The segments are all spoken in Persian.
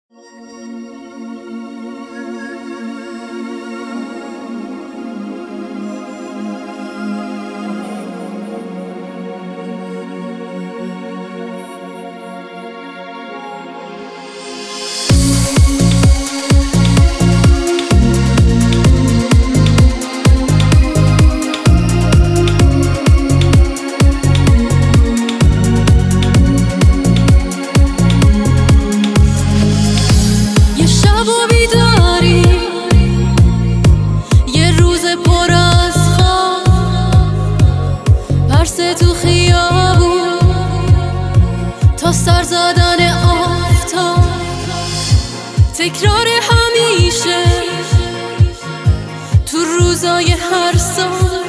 تو خیابون تا سر زدن آفتاب، تکرار همیشه تو روزای هر سال،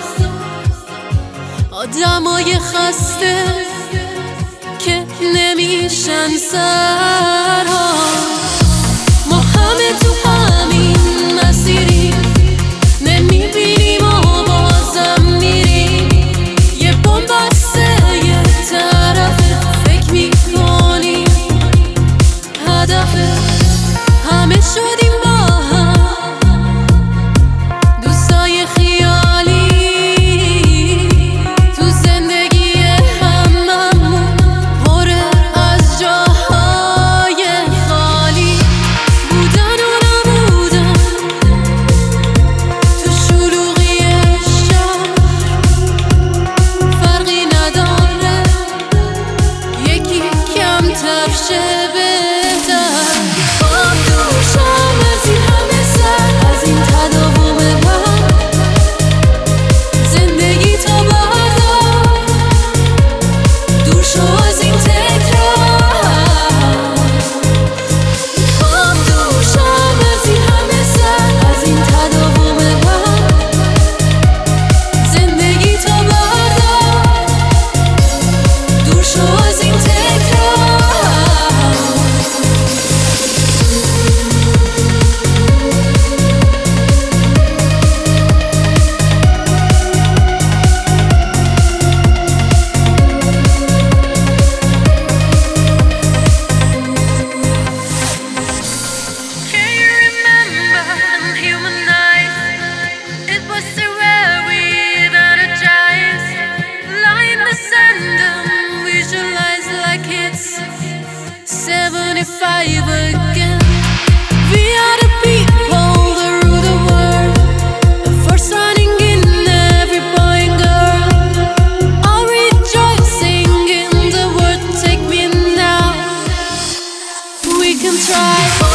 آدمای خسته که نمیشن سرها. ما همه تو همین مسیری نمیبینیم و بازم میریم، یه بمب بسته یه طرفه، فکر میکنیم هدفه. همه شدیم با هم دوستای خیالی، تو زندگی هممون پر از جاهای خالی، بودن و نبودن تو شلوغی شهر، فرقی نداره یکی کمتر شه بهتر. Again, we are the people that rule the world, the first running in every boy and girl, all rejoicing in the word. Take me now, we can try.